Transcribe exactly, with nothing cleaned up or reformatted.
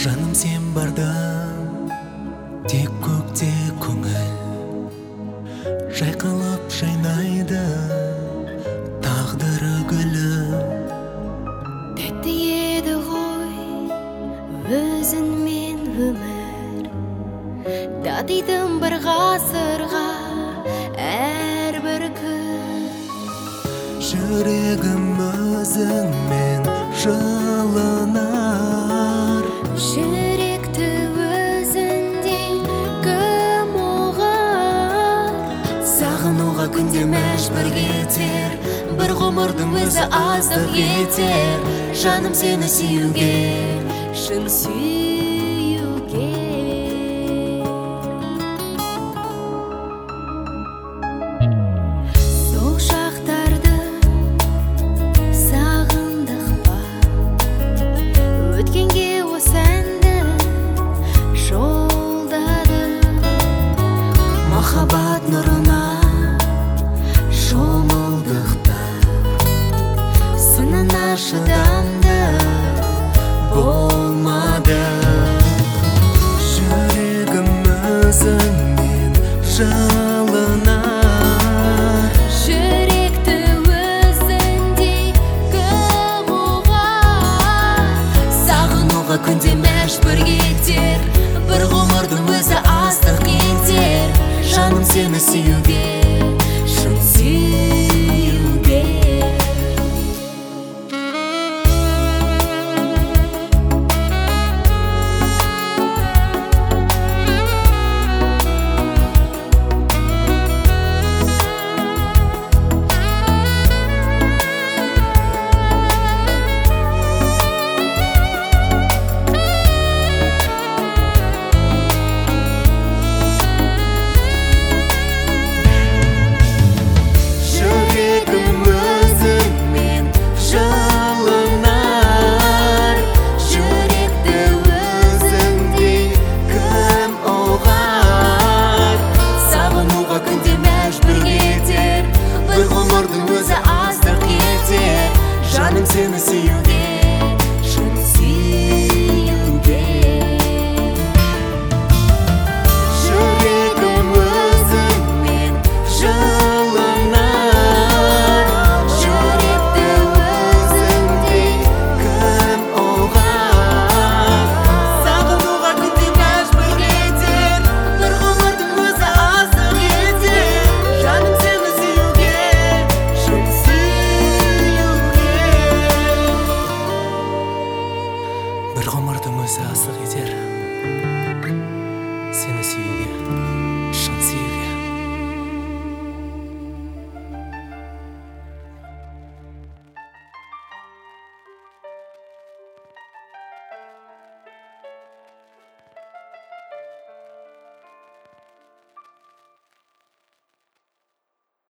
Жаным сен барда тек көкте көңіл жайқалып жайнайды тағдыры гүлі. Тәтті еді ғой өзіңмен өмір, татитын бір ғасырға әрбір күн. Жүрегім өзіңмен жылынар, Жүректі өзіңдей кім оғар? сағынуға күнде мәжбүр етер, бір ғұмырдың өзі аздық етер. Жаным сені сүюге, Шын сүюге. Сол шақтарды сағындық па? Өткенге осы әнді жолдадым. махаббат нұрына шомылдықта, Сынына шыдамды болмады. Жүрегім өзіңмен жылынар, Жүректі өзіңдей кім оғар? сағынуға күнде мәжбүр етер, бір ғұмырдың өзі аздық етер. Жаным сені сүюге,